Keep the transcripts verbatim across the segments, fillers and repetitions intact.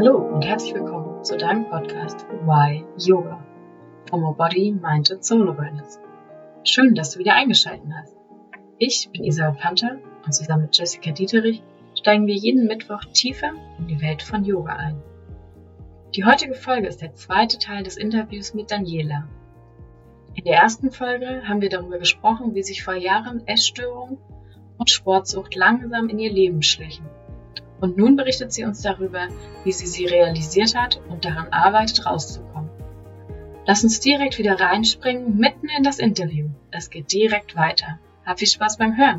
Hallo und herzlich willkommen zu deinem Podcast Why Yoga? For more Body, Mind and Soul Awareness. Schön, dass du wieder eingeschaltet hast. Ich bin Isabel Panther und zusammen mit Jessica Dieterich steigen wir jeden Mittwoch tiefer in die Welt von Yoga ein. Die heutige Folge ist der zweite Teil des Interviews mit Daniela. In der ersten Folge haben wir darüber gesprochen, wie sich vor Jahren Essstörungen und Sportsucht langsam in ihr Leben schlichen. Und nun berichtet sie uns darüber, wie sie sie realisiert hat und daran arbeitet, rauszukommen. Lass uns direkt wieder reinspringen, mitten in das Interview. Es geht direkt weiter. Hab viel Spaß beim Hören.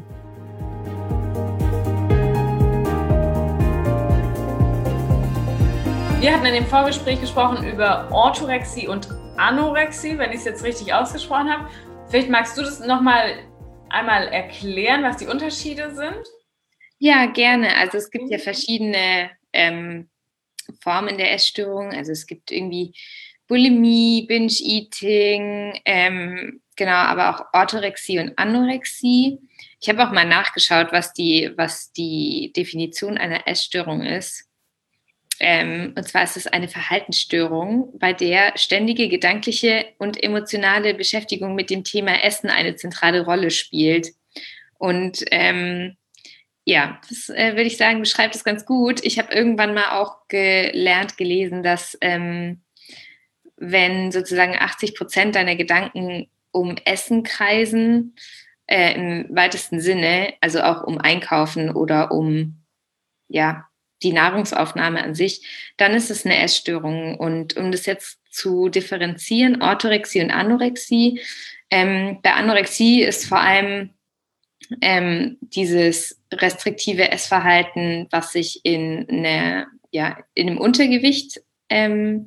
Wir hatten in dem Vorgespräch gesprochen über Orthorexie und Anorexie, wenn ich es jetzt richtig ausgesprochen habe. Vielleicht magst du das nochmal einmal erklären, was die Unterschiede sind? Ja, gerne. Also es gibt ja verschiedene ähm, Formen der Essstörung. Also es gibt irgendwie Bulimie, Binge-Eating, ähm, genau, aber auch Orthorexie und Anorexie. Ich habe auch mal nachgeschaut, was die, was die Definition einer Essstörung ist. Ähm, und zwar ist es eine Verhaltensstörung, bei der ständige gedankliche und emotionale Beschäftigung mit dem Thema Essen eine zentrale Rolle spielt. Und ähm, ja, das äh, würde ich sagen, beschreibt es ganz gut. Ich habe irgendwann mal auch gelernt, gelesen, dass ähm, wenn sozusagen achtzig Prozent deiner Gedanken um Essen kreisen, äh, im weitesten Sinne, also auch um Einkaufen oder um ja, die Nahrungsaufnahme an sich, dann ist es eine Essstörung. Und um das jetzt zu differenzieren, Orthorexie und Anorexie, ähm, bei Anorexie ist vor allem Ähm, dieses restriktive Essverhalten, was sich in, eine, ja, in einem Untergewicht ähm,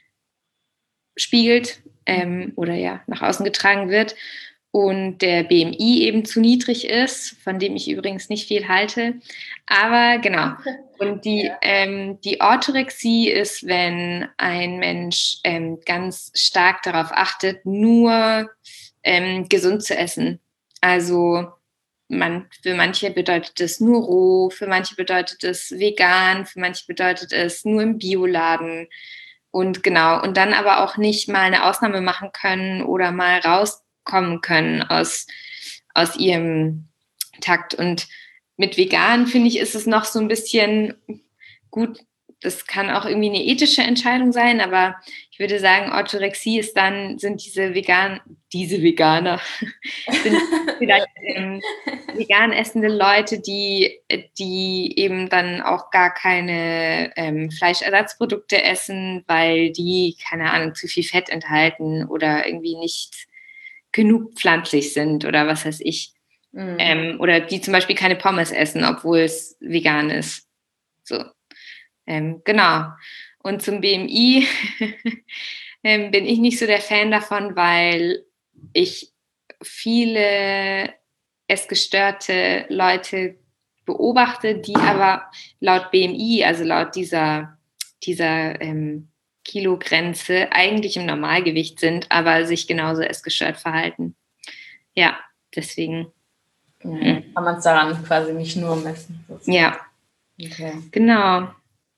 spiegelt ähm, oder ja nach außen getragen wird und der B M I eben zu niedrig ist, von dem ich übrigens nicht viel halte. Aber genau. Und die, ja. ähm, die Orthorexie ist, wenn ein Mensch ähm, ganz stark darauf achtet, nur ähm, gesund zu essen. Also Man, für manche bedeutet es nur roh, für manche bedeutet es vegan, für manche bedeutet es nur im Bioladen. Und genau, und dann aber auch nicht mal eine Ausnahme machen können oder mal rauskommen können aus, aus ihrem Takt. Und mit vegan, finde ich, ist es noch so ein bisschen gut. Das kann auch irgendwie eine ethische Entscheidung sein, aber ich würde sagen, Orthorexie ist dann, sind diese vegan, diese Veganer, sind vielleicht ähm, vegan essende Leute, die, die eben dann auch gar keine ähm, Fleischersatzprodukte essen, weil die, keine Ahnung, zu viel Fett enthalten oder irgendwie nicht genug pflanzlich sind oder was weiß ich. Mhm. Ähm, oder die zum Beispiel keine Pommes essen, obwohl es vegan ist. So. Ähm, genau. Und zum B M I ähm, bin ich nicht so der Fan davon, weil ich viele essgestörte Leute beobachte, die aber laut B M I, also laut dieser, dieser ähm, Kilogrenze, eigentlich im Normalgewicht sind, aber sich genauso essgestört verhalten. Ja, deswegen. Ja, kann man es daran quasi nicht nur messen. Sozusagen. Ja, okay. Genau.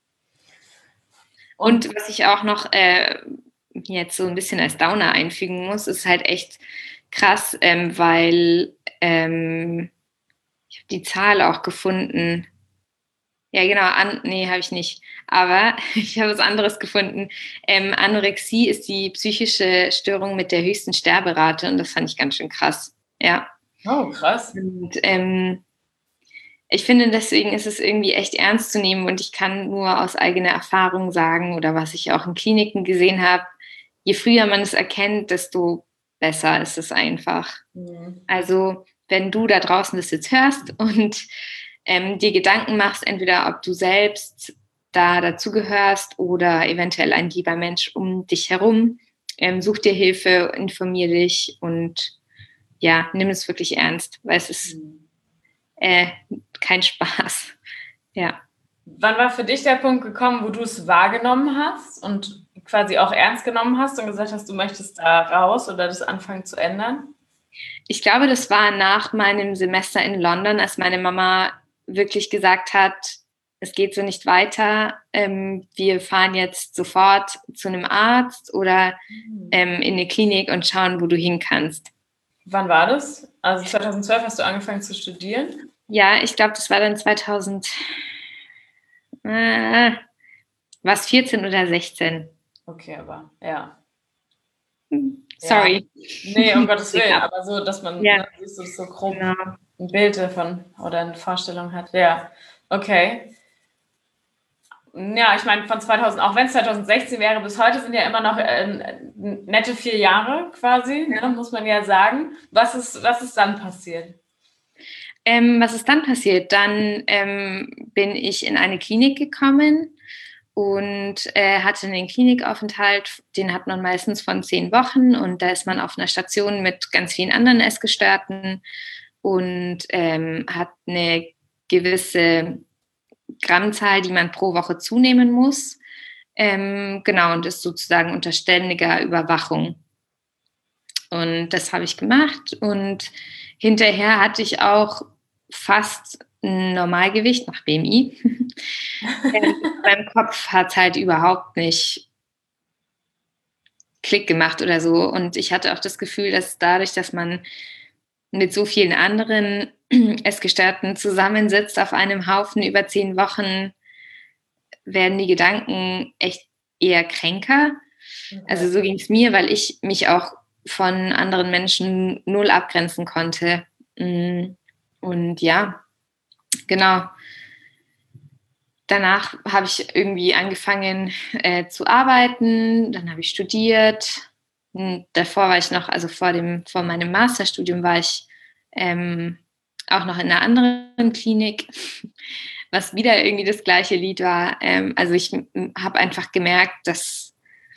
Und was ich auch noch äh, jetzt so ein bisschen als Downer einfügen muss, ist halt echt krass, ähm, weil ähm, ich habe die Zahl auch gefunden. Ja, genau, an, nee, habe ich nicht. Aber ich habe was anderes gefunden. Ähm, Anorexie ist die psychische Störung mit der höchsten Sterberate und das fand ich ganz schön krass. Ja. Oh, krass. Und ähm, ich finde, deswegen ist es irgendwie echt ernst zu nehmen und ich kann nur aus eigener Erfahrung sagen oder was ich auch in Kliniken gesehen habe, je früher man es erkennt, desto besser ist es einfach. Mhm. Also wenn du da draußen das jetzt hörst und ähm, dir Gedanken machst, entweder ob du selbst da dazugehörst oder eventuell ein lieber Mensch um dich herum, ähm, such dir Hilfe, informier dich und ja, nimm es wirklich ernst, weil es ist mhm. Äh, kein Spaß. Ja. Wann war für dich der Punkt gekommen, wo du es wahrgenommen hast und quasi auch ernst genommen hast und gesagt hast, du möchtest da raus oder das anfangen zu ändern? Ich glaube, das war nach meinem Semester in London, als meine Mama wirklich gesagt hat, es geht so nicht weiter, ähm, wir fahren jetzt sofort zu einem Arzt oder ähm, in eine Klinik und schauen, wo du hin kannst. Wann war das? Also zweitausendzwölf hast du angefangen zu studieren? Ja, ich glaube, das war dann zweitausend, äh, was, vierzehn oder sechzehn? Okay, aber ja. Sorry. Ja. Nee, um Gottes Willen, aber so, dass man ja. ne, so, so grob genau. ein Bild davon oder eine Vorstellung hat. Ja, okay. Ja, ich meine, von zweitausend, auch wenn es zweitausendsechzehn wäre, bis heute sind ja immer noch äh, nette vier Jahre quasi, ne, muss man ja sagen. Was ist, was ist dann passiert? Ähm, was ist dann passiert? Dann ähm, bin ich in eine Klinik gekommen und äh, hatte einen Klinikaufenthalt, den hat man meistens von zehn Wochen und da ist man auf einer Station mit ganz vielen anderen Essgestörten und ähm, hat eine gewisse Grammzahl, die man pro Woche zunehmen muss. Ähm, genau, und ist sozusagen unter ständiger Überwachung. Und das habe ich gemacht und hinterher hatte ich auch fast ein Normalgewicht nach B M I. Beim Kopf hat es halt überhaupt nicht Klick gemacht oder so. Und ich hatte auch das Gefühl, dass dadurch, dass man mit so vielen anderen Essgestörten zusammensitzt auf einem Haufen über zehn Wochen, werden die Gedanken echt eher kränker. Okay. Also so ging es mir, weil ich mich auch von anderen Menschen null abgrenzen konnte. Und ja, genau. Danach habe ich irgendwie angefangen äh, zu arbeiten, dann habe ich studiert. Und davor war ich noch, also vor, dem, vor meinem Masterstudium war ich ähm, auch noch in einer anderen Klinik, was wieder irgendwie das gleiche Lied war. Ähm, also ich habe einfach gemerkt, dass,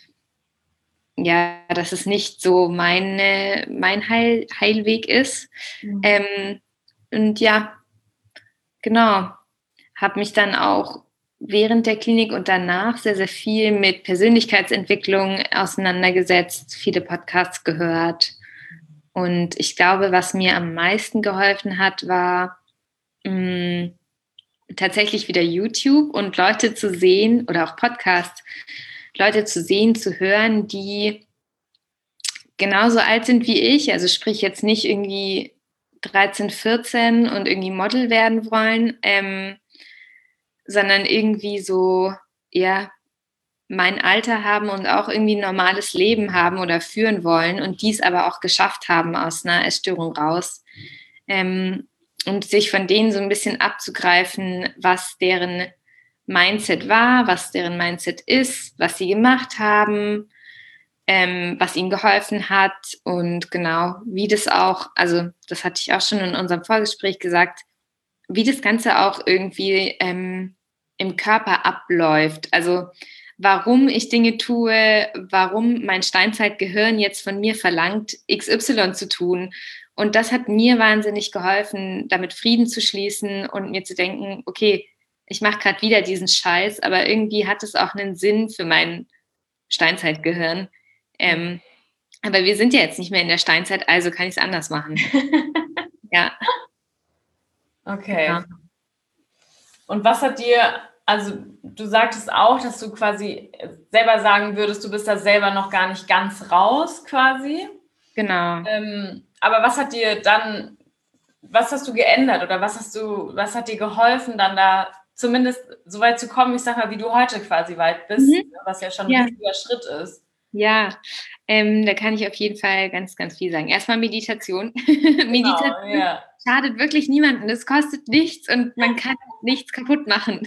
ja, dass es nicht so meine, mein Heil, Heilweg ist. Mhm. Ähm, und ja, genau, habe mich dann auch während der Klinik und danach sehr, sehr viel mit Persönlichkeitsentwicklung auseinandergesetzt, viele Podcasts gehört. Und ich glaube, was mir am meisten geholfen hat, war mh, tatsächlich wieder YouTube und Leute zu sehen oder auch Podcasts, Leute zu sehen, zu hören, die genauso alt sind wie ich, also sprich jetzt nicht irgendwie dreizehn, vierzehn und irgendwie Model werden wollen, ähm, sondern irgendwie so, ja, mein Alter haben und auch irgendwie ein normales Leben haben oder führen wollen und dies aber auch geschafft haben aus einer Essstörung raus. Ähm, und sich von denen so ein bisschen abzugreifen, was deren Mindset war, was deren Mindset ist, was sie gemacht haben, ähm, was ihnen geholfen hat und genau, wie das auch, also das hatte ich auch schon in unserem Vorgespräch gesagt, wie das Ganze auch irgendwie ähm, im Körper abläuft. Also warum ich Dinge tue, warum mein Steinzeitgehirn jetzt von mir verlangt, X Y zu tun. Und das hat mir wahnsinnig geholfen, damit Frieden zu schließen und mir zu denken, okay, ich mache gerade wieder diesen Scheiß, aber irgendwie hat es auch einen Sinn für mein Steinzeitgehirn. Ähm, aber wir sind ja jetzt nicht mehr in der Steinzeit, also kann ich es anders machen. Ja. Okay. Ja. Und was hat dir, also du sagtest auch, dass du quasi selber sagen würdest, du bist da selber noch gar nicht ganz raus quasi. Genau. Ähm, aber was hat dir dann, was hast du geändert oder was hast du, was hat dir geholfen, dann da zumindest so weit zu kommen, ich sag mal, wie du heute quasi weit bist, mhm. was ja schon ein ja. riesiger Schritt ist. Ja, ähm, da kann ich auf jeden Fall ganz, ganz viel sagen. Erstmal Meditation. Genau, Meditation ja. schadet wirklich niemandem. Es kostet nichts und man kann nichts kaputt machen.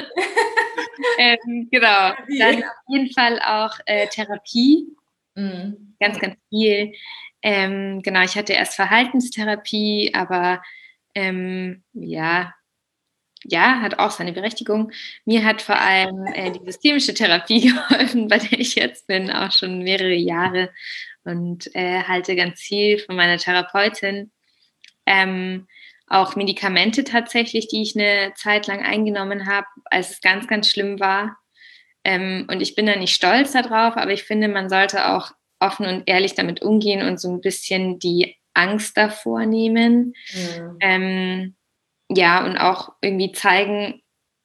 ähm, genau. Dann auf jeden Fall auch äh, Therapie. Mhm. Ganz, ganz viel. Ähm, genau, ich hatte erst Verhaltenstherapie, aber ähm, ja, ja, hat auch seine Berechtigung. Mir hat vor allem äh, die systemische Therapie geholfen, bei der ich jetzt bin, auch schon mehrere Jahre und äh, halte ganz viel von meiner Therapeutin. Ähm, auch Medikamente tatsächlich, die ich eine Zeit lang eingenommen habe, als es ganz, ganz schlimm war. Ähm, und ich bin da nicht stolz darauf, aber ich finde, man sollte auch offen und ehrlich damit umgehen und so ein bisschen die Angst davor nehmen. Mhm. Ähm, Ja, und auch irgendwie zeigen,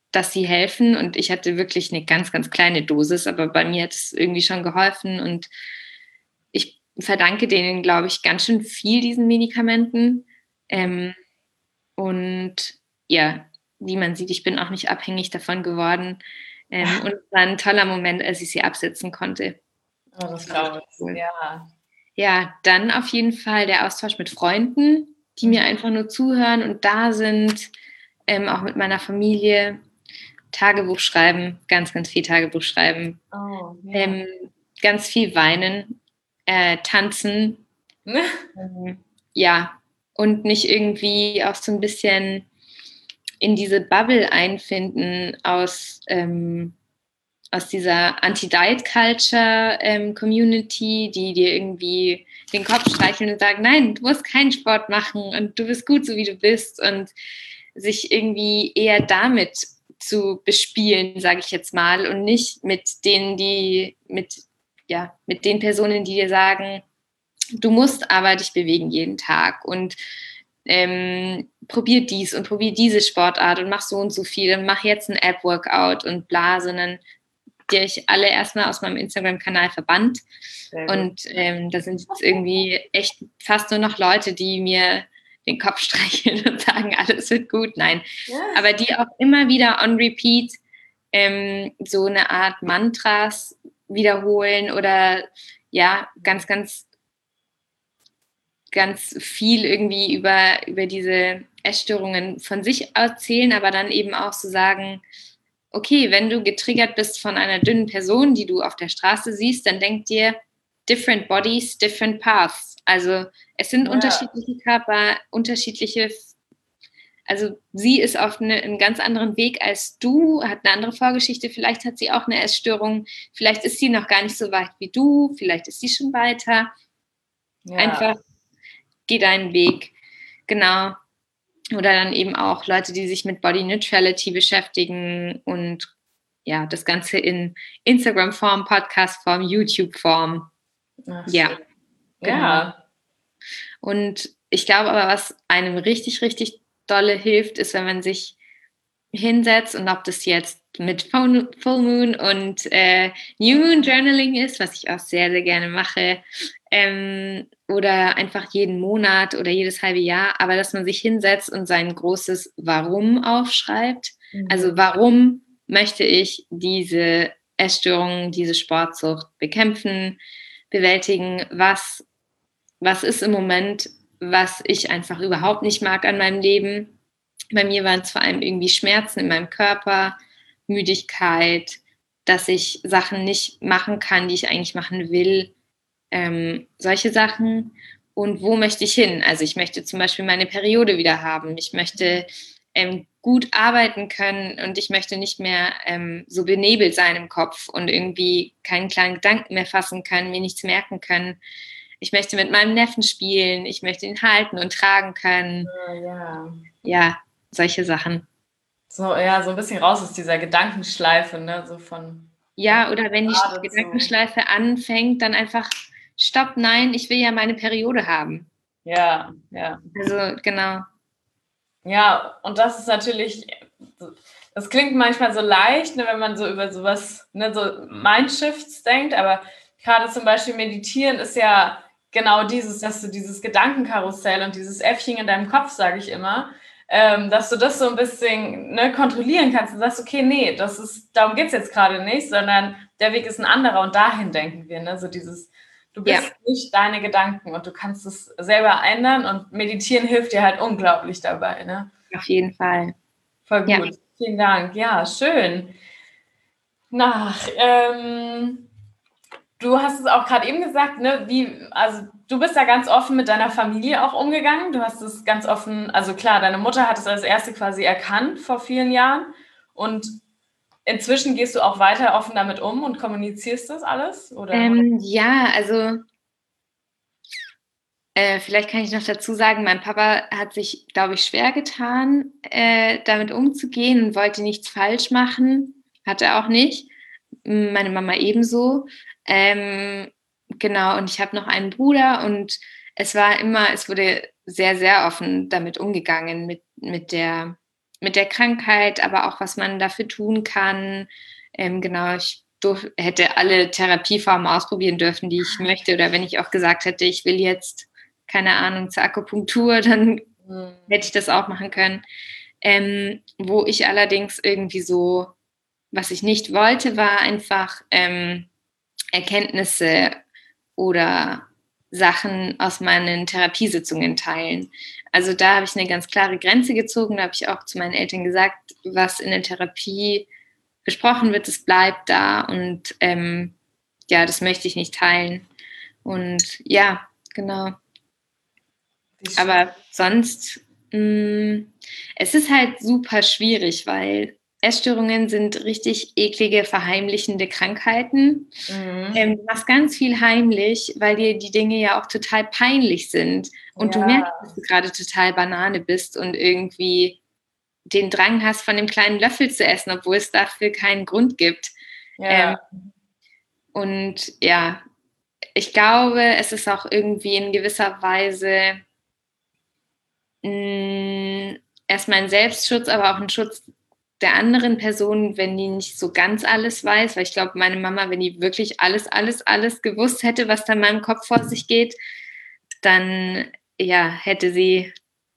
dass sie helfen. Und ich hatte wirklich eine ganz, ganz kleine Dosis, aber bei mir hat es irgendwie schon geholfen. Und ich verdanke denen, glaube ich, ganz schön viel, diesen Medikamenten. Ähm, und ja, wie man sieht, ich bin auch nicht abhängig davon geworden. Ähm, und es war ein toller Moment, als ich sie absetzen konnte. Oh, das glaube ich. Cool. Ja. Ja, dann auf jeden Fall der Austausch mit Freunden, die mir einfach nur zuhören und da sind, ähm, auch mit meiner Familie. Tagebuch schreiben, ganz, ganz viel Tagebuch schreiben. Oh, ja. Ähm, ganz viel weinen, äh, tanzen. ähm, ja, und mich irgendwie auch so ein bisschen in diese Bubble einfinden aus, ähm, aus dieser Anti-Diet-Culture-Community, ähm, die dir irgendwie den Kopf streicheln und sagen, nein, du musst keinen Sport machen und du bist gut, so wie du bist, und sich irgendwie eher damit zu bespielen, sage ich jetzt mal, und nicht mit denen, die, mit, ja, mit den Personen, die dir sagen, du musst aber dich bewegen jeden Tag und ähm, probier dies und probier diese Sportart und mach so und so viel und mach jetzt ein App-Workout und bla, sondern die ich alle erstmal aus meinem Instagram-Kanal verbannt. Und ähm, da sind jetzt irgendwie echt fast nur noch Leute, die mir den Kopf streicheln und sagen, alles wird gut. Nein, ja. Aber die auch immer wieder on repeat ähm, so eine Art Mantras wiederholen oder ja, ganz, ganz ganz viel irgendwie über, über diese Essstörungen von sich erzählen, aber dann eben auch so sagen, okay, wenn du getriggert bist von einer dünnen Person, die du auf der Straße siehst, dann denk dir, different bodies, different paths. Also es sind ja. unterschiedliche Körper, unterschiedliche, also sie ist auf eine, einen ganz anderen Weg als du, hat eine andere Vorgeschichte, vielleicht hat sie auch eine Essstörung, vielleicht ist sie noch gar nicht so weit wie du, vielleicht ist sie schon weiter. Ja. Einfach geh deinen Weg. Genau. Oder dann eben auch Leute, die sich mit Body Neutrality beschäftigen und ja, das Ganze in Instagram-Form, Podcast-Form, YouTube-Form. Ach, ja. Genau. Ja. Und ich glaube aber, was einem richtig, richtig dolle hilft, ist, wenn man sich hinsetzt und ob das jetzt mit Full Moon und äh, New Moon Journaling ist, was ich auch sehr, sehr gerne mache, ähm, oder einfach jeden Monat oder jedes halbe Jahr, aber dass man sich hinsetzt und sein großes Warum aufschreibt. Mhm. Also warum möchte ich diese Essstörung, diese Sportsucht bekämpfen, bewältigen? Was, was ist im Moment, was ich einfach überhaupt nicht mag an meinem Leben? Bei mir waren es vor allem irgendwie Schmerzen in meinem Körper, Müdigkeit, dass ich Sachen nicht machen kann, die ich eigentlich machen will, ähm, solche Sachen. Und wo möchte ich hin? Also ich möchte zum Beispiel meine Periode wieder haben. Ich möchte ähm, gut arbeiten können und ich möchte nicht mehr ähm, so benebelt sein im Kopf und irgendwie keinen kleinen Gedanken mehr fassen können, mir nichts merken können. Ich möchte mit meinem Neffen spielen, ich möchte ihn halten und tragen können. Ja, ja. Ja, solche Sachen. So, ja, so ein bisschen raus aus dieser Gedankenschleife, ne, so von... Ja, oder wenn die Gedankenschleife anfängt, dann einfach, stopp, nein, ich will ja meine Periode haben. Ja, ja. Also, genau. Ja, und das ist natürlich, das klingt manchmal so leicht, ne, wenn man so über sowas, ne, so Mindshifts denkt, aber gerade zum Beispiel meditieren ist ja genau dieses, dass du dieses Gedankenkarussell und dieses Äffchen in deinem Kopf, sage ich immer, ähm, dass du das so ein bisschen ne, kontrollieren kannst und sagst, okay, nee, das ist, darum geht es jetzt gerade nicht, sondern der Weg ist ein anderer und dahin denken wir, ne, so dieses, du bist ja. nicht deine Gedanken und du kannst es selber ändern und meditieren hilft dir halt unglaublich dabei, ne? Auf jeden Fall. Voll gut, ja. Vielen Dank, ja, schön. Na, ähm, du hast es auch gerade eben gesagt, ne, wie, also du bist da ganz offen mit deiner Familie auch umgegangen. Du hast es ganz offen, also klar, deine Mutter hat es als erste quasi erkannt vor vielen Jahren und inzwischen gehst du auch weiter offen damit um und kommunizierst das alles? Oder? Ähm, ja, also äh, vielleicht kann ich noch dazu sagen, mein Papa hat sich, glaube ich, schwer getan, äh, damit umzugehen und wollte nichts falsch machen. Hat er auch nicht. Meine Mama ebenso. Ähm, genau, und ich habe noch einen Bruder und es war immer, es wurde sehr, sehr offen damit umgegangen, mit, mit der mit der Krankheit, aber auch, was man dafür tun kann. Ähm, genau, ich durf, hätte alle Therapieformen ausprobieren dürfen, die ich möchte. Oder wenn ich auch gesagt hätte, ich will jetzt, keine Ahnung, zur Akupunktur, dann mhm. hätte ich das auch machen können. Ähm, wo ich allerdings irgendwie so, was ich nicht wollte, war einfach ähm, Erkenntnisse oder Sachen aus meinen Therapiesitzungen teilen. Also da habe ich eine ganz klare Grenze gezogen. Da habe ich auch zu meinen Eltern gesagt, was in der Therapie besprochen wird, das bleibt da. Und ähm, ja, das möchte ich nicht teilen. Und ja, genau. Aber sonst, mh, es ist halt super schwierig, weil Essstörungen sind richtig eklige, verheimlichende Krankheiten. Mhm. Ähm, du machst ganz viel heimlich, weil dir die Dinge ja auch total peinlich sind. Und ja. du merkst, dass du gerade total Banane bist und irgendwie den Drang hast, von dem kleinen Löffel zu essen, obwohl es dafür keinen Grund gibt. Ja. Ähm, und ja, ich glaube, es ist auch irgendwie in gewisser Weise mh, erstmal ein Selbstschutz, aber auch ein Schutz der anderen Person, wenn die nicht so ganz alles weiß, weil ich glaube, meine Mama, wenn die wirklich alles, alles, alles gewusst hätte, was da in meinem Kopf vor sich geht, dann ja, hätte sie,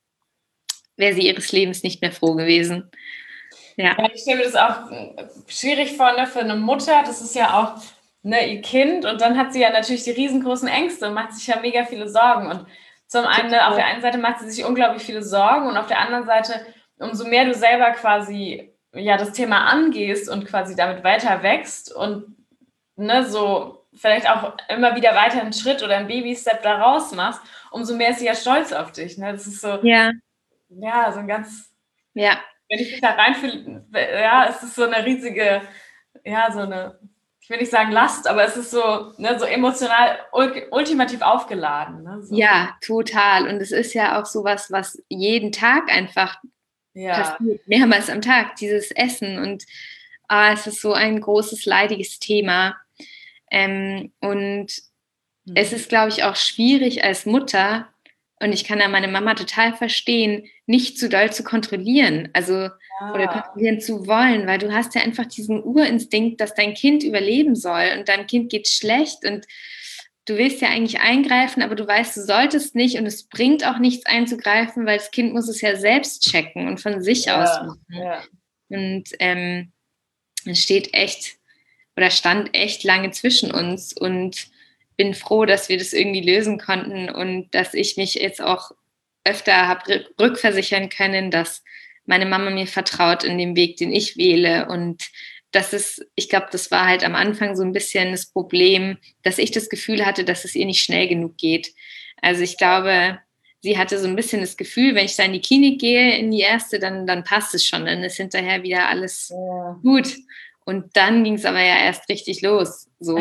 wäre sie ihres Lebens nicht mehr froh gewesen. Ja, ja ich stelle mir das auch schwierig vor, ne, für eine Mutter, das ist ja auch ne, ihr Kind und dann hat sie ja natürlich die riesengroßen Ängste und macht sich ja mega viele Sorgen und zum einen, ne, auf der einen Seite macht sie sich unglaublich viele Sorgen und auf der anderen Seite, umso mehr du selber quasi ja das Thema angehst und quasi damit weiter wächst und ne, so vielleicht auch immer wieder weiter einen Schritt oder einen Baby-Step da raus machst, umso mehr ist sie ja stolz auf dich. Ne? Das ist so, ja, ja, so ein ganz, ja. wenn ich mich da reinfühle, ja, es ist so eine riesige, ja, so eine, ich will nicht sagen Last, aber es ist so, ne, so emotional ultimativ aufgeladen. Ne? So. Ja, total. Und es ist ja auch sowas, was jeden Tag einfach ja. passiert, mehrmals am Tag, dieses Essen. Und ah, es ist so ein großes, leidiges Thema. Ähm, und mhm. es ist, glaube ich, auch schwierig als Mutter, und ich kann da meine Mama total verstehen, nicht zu doll zu kontrollieren, also ja. oder kontrollieren zu wollen, weil du hast ja einfach diesen Urinstinkt, dass dein Kind überleben soll und deinem Kind geht schlecht und du willst ja eigentlich eingreifen, aber du weißt, du solltest nicht und es bringt auch nichts einzugreifen, weil das Kind muss es ja selbst checken und von sich ja. aus machen. Ja. Und ähm, es steht echt oder stand echt lange zwischen uns und bin froh, dass wir das irgendwie lösen konnten und dass ich mich jetzt auch öfter habe rückversichern können, dass meine Mama mir vertraut in dem Weg, den ich wähle. Und das ist, ich glaube, das war halt am Anfang so ein bisschen das Problem, dass ich das Gefühl hatte, dass es ihr nicht schnell genug geht. Also ich glaube, sie hatte so ein bisschen das Gefühl, wenn ich da in die Klinik gehe, in die erste, dann, dann passt es schon, dann ist hinterher wieder alles ja. gut. Und dann ging es aber ja erst richtig los, so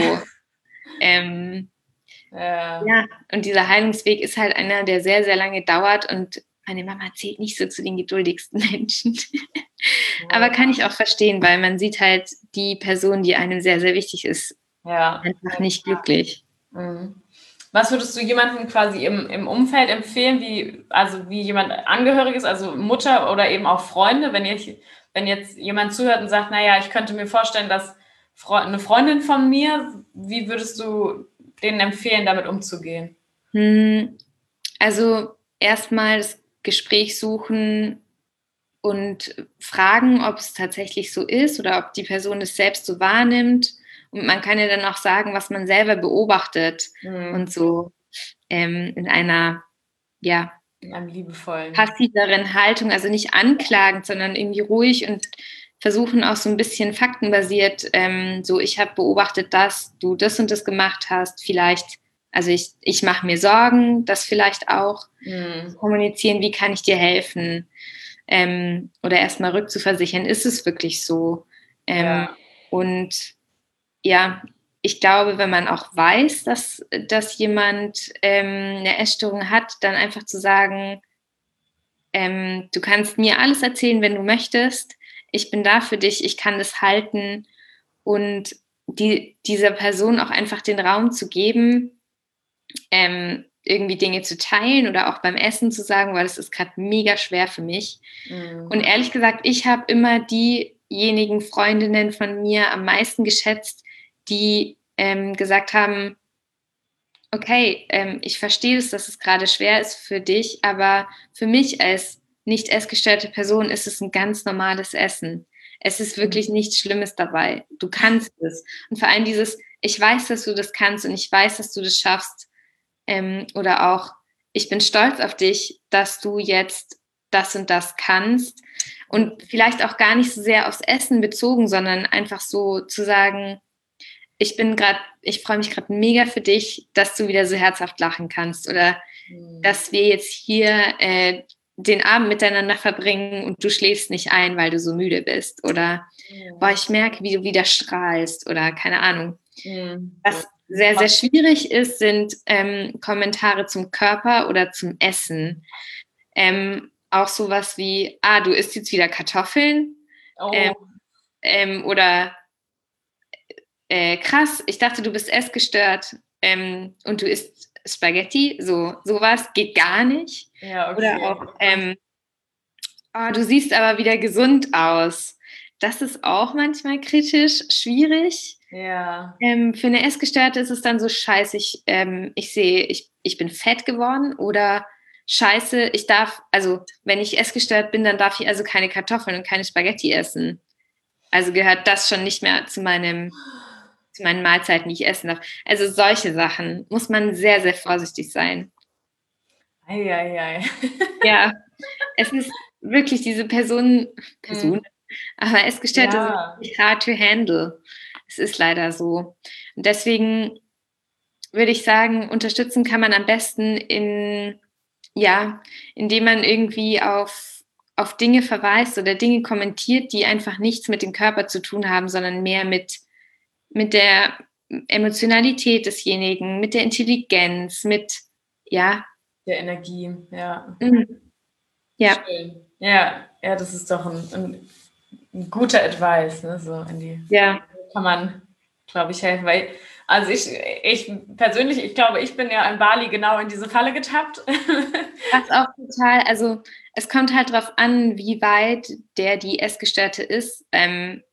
Ähm, ja. ja, und dieser Heilungsweg ist halt einer, der sehr, sehr lange dauert und meine Mama zählt nicht so zu den geduldigsten Menschen. Ja. Aber kann ich auch verstehen, weil man sieht halt die Person, die einem sehr, sehr wichtig ist, ja. einfach nicht glücklich. Mhm. Was würdest du jemandem quasi im, im Umfeld empfehlen, wie, also wie jemand Angehöriges, also Mutter oder eben auch Freunde, wenn, ihr, wenn jetzt jemand zuhört und sagt, naja, ich könnte mir vorstellen, dass eine Freundin von mir, wie würdest du denen empfehlen, damit umzugehen? Also erstmal das Gespräch suchen und fragen, ob es tatsächlich so ist oder ob die Person es selbst so wahrnimmt. Und man kann ja dann auch sagen, was man selber beobachtet mhm. und so ähm, in einer, ja, in einem liebevollen, passiveren Haltung, also nicht anklagend, sondern irgendwie ruhig und versuchen auch so ein bisschen faktenbasiert, ähm, so ich habe beobachtet, dass du das und das gemacht hast, vielleicht, also ich, ich mache mir Sorgen, das vielleicht auch mhm. kommunizieren, wie kann ich dir helfen ähm, oder erstmal rückzuversichern, ist es wirklich so ähm, ja. und ja, ich glaube, wenn man auch weiß, dass, dass jemand ähm, eine Essstörung hat, dann einfach zu sagen, ähm, du kannst mir alles erzählen, wenn du möchtest, ich bin da für dich, ich kann das halten und die, dieser Person auch einfach den Raum zu geben, ähm, irgendwie Dinge zu teilen oder auch beim Essen zu sagen, weil das ist gerade mega schwer für mich. Mhm. Und ehrlich gesagt, ich habe immer diejenigen Freundinnen von mir am meisten geschätzt, die ähm, gesagt haben, okay, ähm, ich verstehe es, dass es gerade schwer ist für dich, aber für mich als nicht essgestörte Person ist es ein ganz normales Essen. Es ist wirklich nichts Schlimmes dabei. Du kannst es. Und vor allem dieses, ich weiß, dass du das kannst und ich weiß, dass du das schaffst. Ähm, oder auch, ich bin stolz auf dich, dass du jetzt das und das kannst. Und vielleicht auch gar nicht so sehr aufs Essen bezogen, sondern einfach so zu sagen, ich bin gerade, ich freue mich gerade mega für dich, dass du wieder so herzhaft lachen kannst oder mhm. dass wir jetzt hier äh, den Abend miteinander verbringen und du schläfst nicht ein, weil du so müde bist oder mhm. boah, ich merke, wie du wieder strahlst oder keine Ahnung. Mhm. Was sehr, sehr schwierig ist, sind ähm, Kommentare zum Körper oder zum Essen. Ähm, auch sowas wie, ah, du isst jetzt wieder Kartoffeln oh. ähm, ähm, oder Äh, krass, ich dachte, du bist essgestört ähm, und du isst Spaghetti, so sowas geht gar nicht. Ja, okay. Oder auch, ähm, oh, du siehst aber wieder gesund aus. Das ist auch manchmal kritisch, schwierig. Ja. Ähm, für eine Essgestörte ist es dann so scheiße, ich, ähm, ich sehe, ich, ich bin fett geworden oder scheiße, ich darf, also wenn ich essgestört bin, dann darf ich also keine Kartoffeln und keine Spaghetti essen. Also gehört das schon nicht mehr zu meinem zu meinen Mahlzeiten, die ich essen darf. Also solche Sachen muss man sehr, sehr vorsichtig sein. Ei, ei, ei. Ja, es ist wirklich diese Person, Person, mhm. aber Essgestörte ja. sind wirklich hard to handle. Es ist leider so. Und deswegen würde ich sagen, unterstützen kann man am besten in, ja, indem man irgendwie auf, auf Dinge verweist oder Dinge kommentiert, die einfach nichts mit dem Körper zu tun haben, sondern mehr mit mit der Emotionalität desjenigen, mit der Intelligenz, mit, ja. Der Energie, ja. Mhm. Ja. Schön. Ja, ja, das ist doch ein, ein, ein guter Advice, ne, so in die, ja. kann man, glaube ich, helfen, weil, also ich, ich persönlich, ich glaube, ich bin ja in Bali genau in diese Falle getappt. Das auch total, also es kommt halt drauf an, wie weit der die Essgestörte ist, ähm,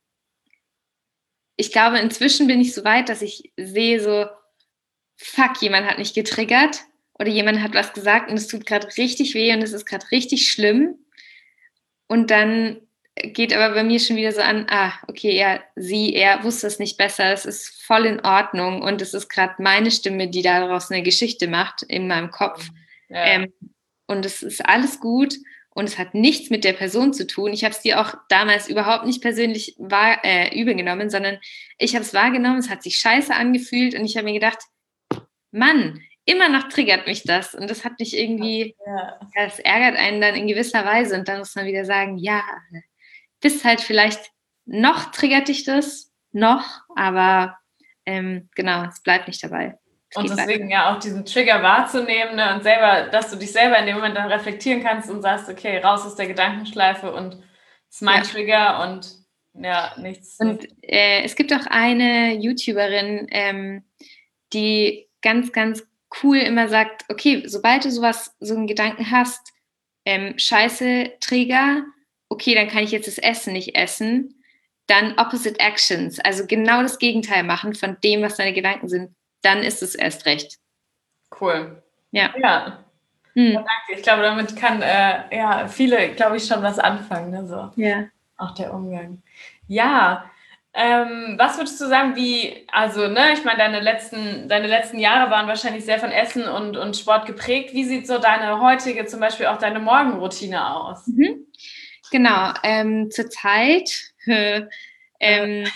ich glaube, inzwischen bin ich so weit, dass ich sehe so, fuck, jemand hat mich getriggert oder jemand hat was gesagt und es tut gerade richtig weh und es ist gerade richtig schlimm. Und dann geht aber bei mir schon wieder so an, ah, okay, ja, sie, er wusste es nicht besser, es ist voll in Ordnung und es ist gerade meine Stimme, die daraus eine Geschichte macht in meinem Kopf. Ja. Ähm, und es ist alles gut. Und es hat nichts mit der Person zu tun. Ich habe es dir auch damals überhaupt nicht persönlich wahr, äh, übel genommen, sondern ich habe es wahrgenommen, es hat sich scheiße angefühlt und ich habe mir gedacht, Mann, immer noch triggert mich das. Und das hat mich irgendwie, ja. das ärgert einen dann in gewisser Weise. Und dann muss man wieder sagen, ja, bist halt vielleicht, noch triggert dich das, noch, aber ähm, genau, es bleibt nicht dabei. Und deswegen ja auch diesen Trigger wahrzunehmen, ne, und selber, dass du dich selber in dem Moment dann reflektieren kannst und sagst, okay, raus aus der Gedankenschleife und es ist mein ja. Trigger und ja, nichts. Und äh, es gibt auch eine YouTuberin, ähm, die ganz, ganz cool immer sagt, okay, sobald du sowas, so einen Gedanken hast, ähm, scheiße, Trigger, okay, dann kann ich jetzt das Essen nicht essen, dann Opposite Actions, also genau das Gegenteil machen von dem, was deine Gedanken sind. Dann ist es erst recht. Cool. Ja. Ja. Hm. Ja, danke. Ich glaube, damit kann äh, ja viele, glaube ich, schon was anfangen. Ne? So. Ja. Auch der Umgang. Ja. Ähm, was würdest du sagen, wie, also, ne, ich meine, deine letzten, deine letzten Jahre waren wahrscheinlich sehr von Essen und, und Sport geprägt. Wie sieht so deine heutige, zum Beispiel auch deine Morgenroutine aus? Mhm. Genau. Ähm, zurzeit äh, ähm,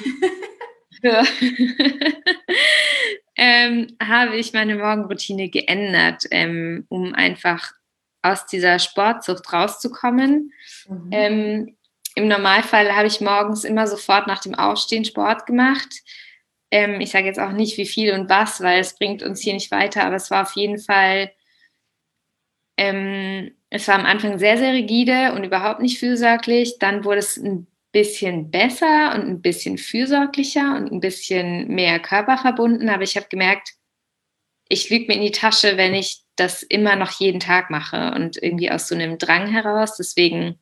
ähm, habe ich meine Morgenroutine geändert, ähm, um einfach aus dieser Sportsucht rauszukommen. Mhm. Ähm, Im Normalfall habe ich morgens immer sofort nach dem Aufstehen Sport gemacht. Ähm, ich sage jetzt auch nicht, wie viel und was, weil es bringt uns hier nicht weiter, aber es war auf jeden Fall, ähm, es war am Anfang sehr, sehr rigide und überhaupt nicht fürsorglich. Dann wurde es ein bisschen besser und ein bisschen fürsorglicher und ein bisschen mehr körperverbunden, aber ich habe gemerkt, ich lüge mir in die Tasche, wenn ich das immer noch jeden Tag mache und irgendwie aus so einem Drang heraus. Deswegen,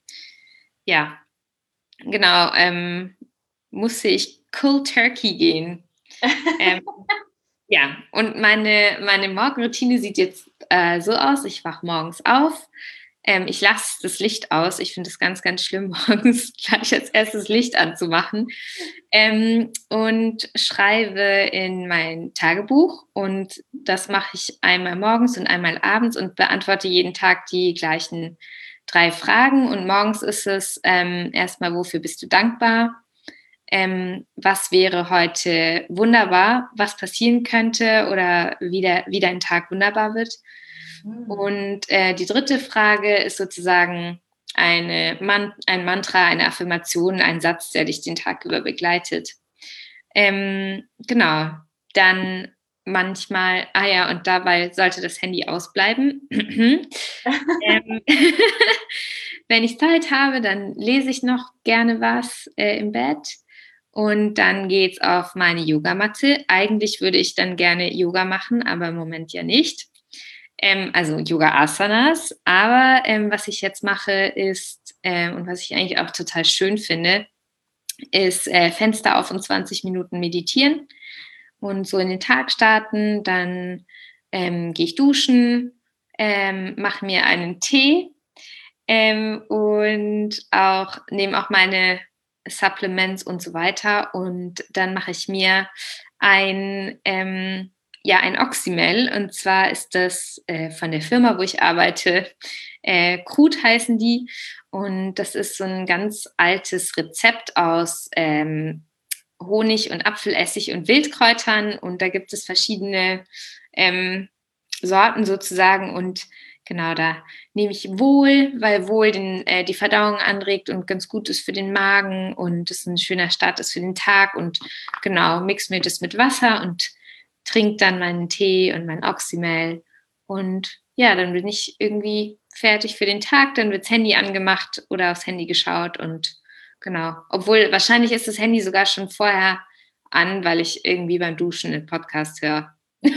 ja, genau, ähm, musste ich Cold Turkey gehen. ähm, ja, und meine, meine Morgenroutine sieht jetzt äh, so aus. Ich wache morgens auf. Ähm, ich lasse das Licht aus. Ich finde es ganz, ganz schlimm, morgens gleich als erstes Licht anzumachen. Ähm, und schreibe in mein Tagebuch. Und das mache ich einmal morgens und einmal abends und beantworte jeden Tag die gleichen drei Fragen. Und morgens ist es ähm, erstmal, wofür bist du dankbar? Ähm, was wäre heute wunderbar, was passieren könnte oder wie, der, wie dein Tag wunderbar wird. Mhm. Und äh, die dritte Frage ist sozusagen eine Man- ein Mantra, eine Affirmation, ein Satz, der dich den Tag über begleitet. Ähm, genau, dann manchmal, ah ja, und dabei sollte das Handy ausbleiben. ähm, wenn ich Zeit habe, dann lese ich noch gerne was äh, im Bett. Und dann geht's auf meine Yogamatte. Eigentlich würde ich dann gerne Yoga machen, aber im Moment ja nicht. Ähm, also Yoga-Asanas. Aber ähm, was ich jetzt mache ist, ähm, und was ich eigentlich auch total schön finde, ist äh, Fenster auf und zwanzig Minuten meditieren und so in den Tag starten. Dann ähm, gehe ich duschen, ähm, mache mir einen Tee ähm, und auch nehme auch meine Supplements und so weiter. Und dann mache ich mir ein, ähm, ja, ein Oxymel. Und zwar ist das äh, von der Firma, wo ich arbeite, äh, Krut heißen die. Und das ist so ein ganz altes Rezept aus ähm, Honig und Apfelessig und Wildkräutern. Und da gibt es verschiedene ähm, Sorten sozusagen. Und genau, da nehme ich Wohl, weil Wohl den, äh, die Verdauung anregt und ganz gut ist für den Magen und es ein schöner Start ist für den Tag. Und genau, mix mir das mit Wasser und trinke dann meinen Tee und mein Oxymel. Und ja, dann bin ich irgendwie fertig für den Tag. Dann wird das Handy angemacht oder aufs Handy geschaut. Und genau, obwohl wahrscheinlich ist das Handy sogar schon vorher an, weil ich irgendwie beim Duschen einen Podcast höre.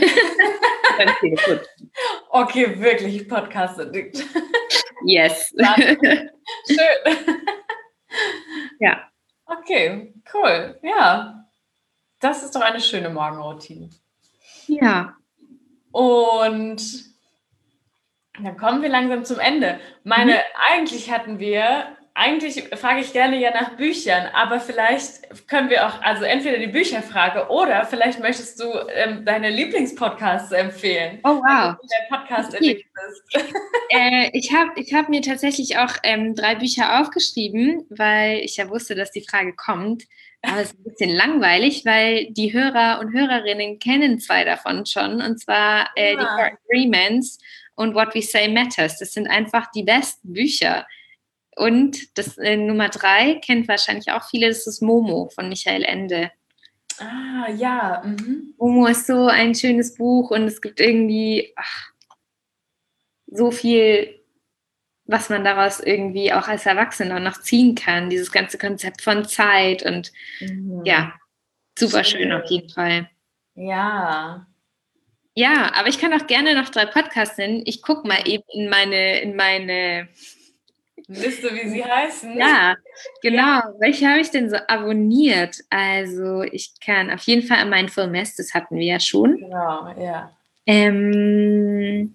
Okay, wirklich Podcast-Addict. Yes. Schön. Ja. Okay, cool. Ja, das ist doch eine schöne Morgenroutine. Ja. Und dann kommen wir langsam zum Ende. Meine, mhm. eigentlich hatten wir, eigentlich frage ich gerne ja nach Büchern, aber vielleicht können wir auch, also entweder die Bücherfrage oder vielleicht möchtest du ähm, deine Lieblingspodcasts empfehlen. Oh, wow. Wenn du der Podcast-Addict bist. äh, ich habe ich hab mir tatsächlich auch ähm, drei Bücher aufgeschrieben, weil ich ja wusste, dass die Frage kommt. Aber es ist ein bisschen langweilig, weil die Hörer und Hörerinnen kennen zwei davon schon, und zwar äh, ja. die Four Agreements und What We Say Matters. Das sind einfach die besten Bücher. Und das äh, Nummer drei kennt wahrscheinlich auch viele, das ist Momo von Michael Ende. Ah, ja. Mhm. Momo ist so ein schönes Buch und es gibt irgendwie ach, so viel, was man daraus irgendwie auch als Erwachsener noch ziehen kann. Dieses ganze Konzept von Zeit und mhm. ja, super schön. schön auf jeden Fall. Ja. Ja, aber ich kann auch gerne noch drei Podcasts nennen. Ich gucke mal eben in meine, in meine Liste, wie sie heißen. Ja, genau. Ja. Welche habe ich denn so abonniert? Also ich kann auf jeden Fall Mindful Mess, das hatten wir ja schon. Genau, ja. Ähm,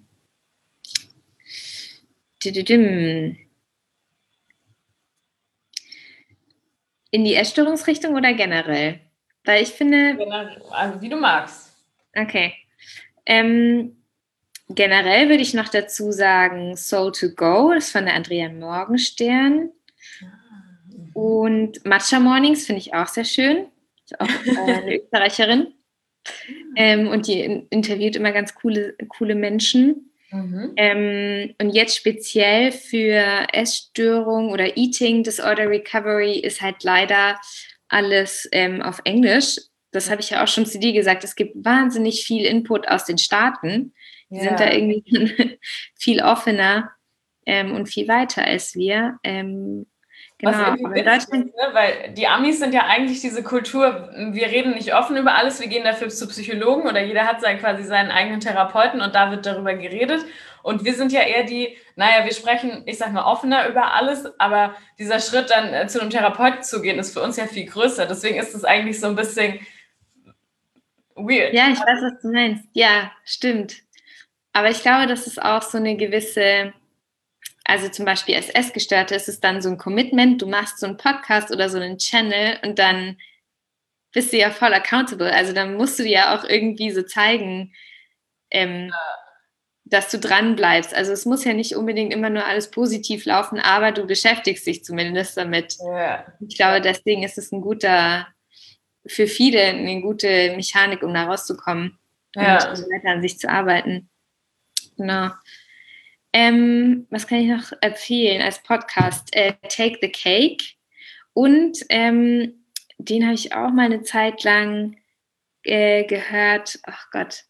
in die Essstörungsrichtung oder generell? Weil ich finde... Also wie du magst. Okay. Ähm, generell würde ich noch dazu sagen Soul to Go, das ist von der Andrea Morgenstern. Und Matcha Mornings finde ich auch sehr schön. Ist auch äh, eine Österreicherin. Ähm, und die in, interviewt immer ganz coole, coole Menschen. Mhm. Ähm, und jetzt speziell für Essstörung oder Eating Disorder Recovery ist halt leider alles ähm, auf Englisch. Das habe ich ja auch schon zu dir gesagt. Es gibt wahnsinnig viel Input aus den Staaten. Die yeah. sind da irgendwie viel offener ähm, und viel weiter als wir. Ähm, Was irgendwie witzig ist, ne? Weil die Amis sind ja eigentlich diese Kultur, wir reden nicht offen über alles, wir gehen dafür zu Psychologen oder jeder hat sein, quasi seinen eigenen Therapeuten und da wird darüber geredet. Und wir sind ja eher die, naja, wir sprechen, ich sag mal, offener über alles, aber dieser Schritt dann äh, zu einem Therapeuten zu gehen, ist für uns ja viel größer. Deswegen ist es eigentlich so ein bisschen weird. Ja, ich weiß, was du meinst. Ja, stimmt. Aber ich glaube, das ist auch so eine gewisse... Also zum Beispiel als Essgestörte ist es dann so ein Commitment, du machst so einen Podcast oder so einen Channel und dann bist du ja voll accountable. Also dann musst du dir ja auch irgendwie so zeigen, ähm, ja. dass du dran bleibst. Also es muss ja nicht unbedingt immer nur alles positiv laufen, aber du beschäftigst dich zumindest damit. Ja. Ich glaube, deswegen ist es ein guter, für viele eine gute Mechanik, um da rauszukommen ja. und weiter an sich zu arbeiten. Genau. Ähm, was kann ich noch erzählen als Podcast? Äh, Take the Cake. Und ähm, den habe ich auch mal eine Zeit lang äh, gehört. Ach Gott.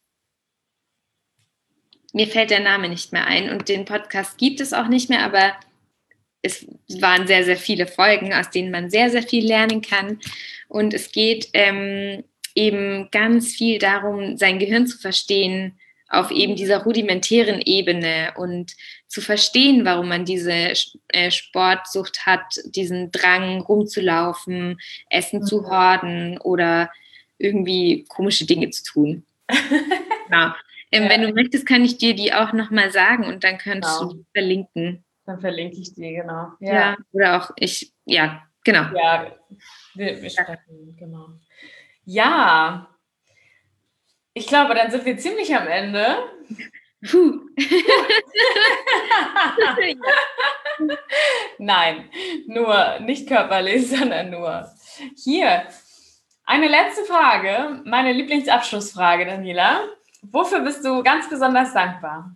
Mir fällt der Name nicht mehr ein. Und den Podcast gibt es auch nicht mehr, aber es waren sehr, sehr viele Folgen, aus denen man sehr, sehr viel lernen kann. Und es geht ähm, eben ganz viel darum, sein Gehirn zu verstehen, auf eben dieser rudimentären Ebene und zu verstehen, warum man diese äh, Sportsucht hat, diesen Drang rumzulaufen, Essen zu horden oder irgendwie komische Dinge zu tun. Ja. Ähm, ja. Wenn du möchtest, kann ich dir die auch nochmal sagen und dann könntest genau. du die verlinken. Dann verlinke ich die, genau. Ja, ja oder auch ich, ja, genau. Ja, wir, wir sprechen, genau. Ja, ich glaube, dann sind wir ziemlich am Ende. Puh. Nein, nur nicht körperlich, sondern nur hier. Eine letzte Frage, meine Lieblingsabschlussfrage, Daniela. Wofür bist du ganz besonders dankbar?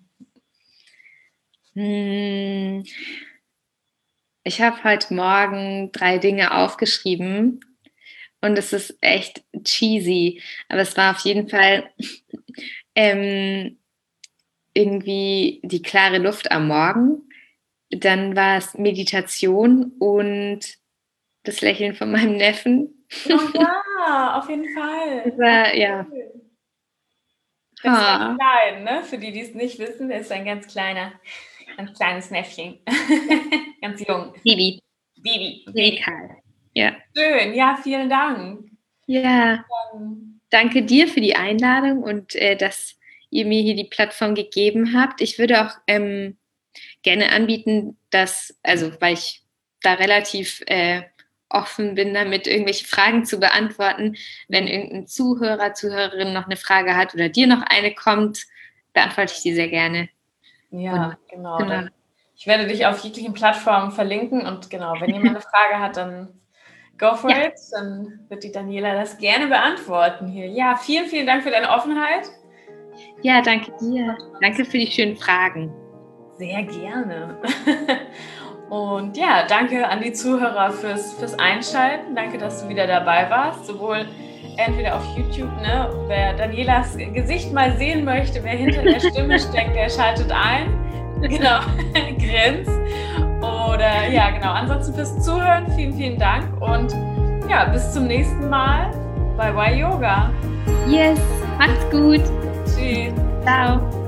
Ich habe heute Morgen drei Dinge aufgeschrieben. Und es ist echt cheesy, aber es war auf jeden Fall ähm, irgendwie die klare Luft am Morgen. Dann war es Meditation und das Lächeln von meinem Neffen. Oh ja, auf jeden Fall. Das war, ja. Das ist ah. klein, ne? Für die, die es nicht wissen, der ist ein ganz kleiner, ganz kleines Näffchen. Ganz jung. Bibi. Bibi. Bibi Karl. Ja. Schön, ja, vielen Dank. Ja, danke dir für die Einladung und äh, dass ihr mir hier die Plattform gegeben habt. Ich würde auch ähm, gerne anbieten, dass, also weil ich da relativ äh, offen bin, damit irgendwelche Fragen zu beantworten, wenn irgendein Zuhörer, Zuhörerin noch eine Frage hat oder dir noch eine kommt, beantworte ich die sehr gerne. Ja, und, genau. genau. Ich werde dich auf jeglichen Plattformen verlinken und genau, wenn jemand eine Frage hat, dann go for ja. it, dann wird die Daniela das gerne beantworten hier. Ja, vielen, vielen Dank für deine Offenheit. Ja, danke dir. Danke für die schönen Fragen. Sehr gerne. Und ja, danke an die Zuhörer fürs, fürs Einschalten. Danke, dass du wieder dabei warst. Sowohl entweder auf YouTube, ne, wer Danielas Gesicht mal sehen möchte, wer hinter der Stimme steckt, der schaltet ein. Genau, Grins. Oder ja, genau. Ansonsten fürs Zuhören, vielen, vielen Dank. Und ja, bis zum nächsten Mal bei Why Yoga. Yes, macht's gut. Tschüss. Ciao.